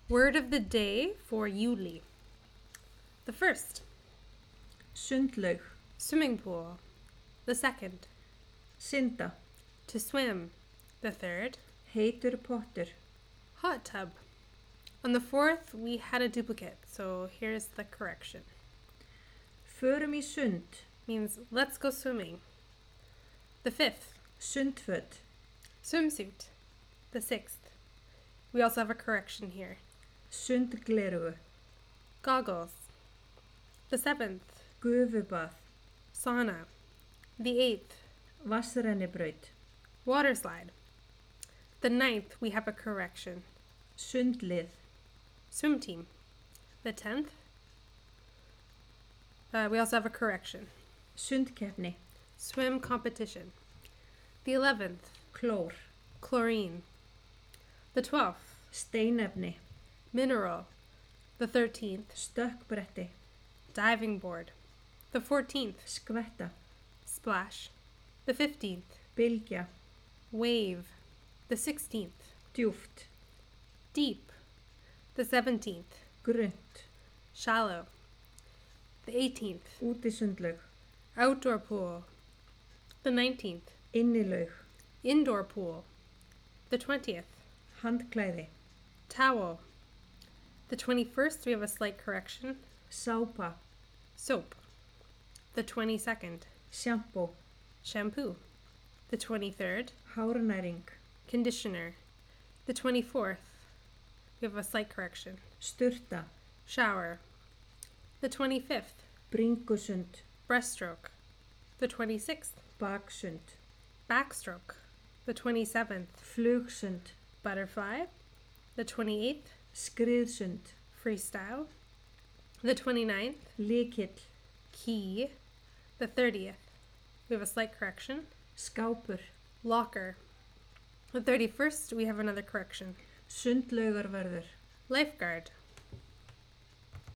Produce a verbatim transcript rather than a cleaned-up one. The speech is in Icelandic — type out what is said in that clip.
Word of the day for Juli. The first, Sundlaug. swimming pool. The second, Synda. to swim. The third, Heitur pottur. hot tub. On the fourth, we had a duplicate, so here's the correction. Förum í sund. Means let's go swimming. The fifth, Sundföt. swimsuit. The sixth, we also have a correction here. Sundglerugu. Goggles. The seventh, Gufubað. sauna. The eighth, Vatnsrennibraut. water slide. The ninth, we have a correction. Sundlið. Swim team. The tenth, uh, we also have a correction. Sundkeppni. Swim competition. The eleventh, Klór. chlorine. The twelfth, Steinefni. mineral. The thirteenth, Stökkbretti. diving board. The fourteenth, Skvetta. splash. The fifteenth, Bylgja. wave. The sixteenth, Djúpt. deep. The seventeenth, Grunt. shallow. The eighteenth, Útisundlaug. outdoor pool. The nineteenth, Innilaug. indoor pool. The twentieth, Handklæði. towel. The twenty-first, we have a slight correction. Sápa. Soap. The twenty-second, Sjampó. shampoo. The twenty-third, Hárnæring. conditioner. The twenty-fourth, we have a slight correction. Sturta. Shower. The twenty-fifth, Bringusund. breaststroke. The twenty-sixth, Baksund. backstroke. The twenty-seventh, Flugsund. butterfly. The twenty-eighth, Skriðsund. freestyle. The twenty-ninth, Lykill. key. The thirtieth, we have a slight correction. Skápur. Locker. The thirty-first, we have another correction. Sundlaugarvörður. Lifeguard.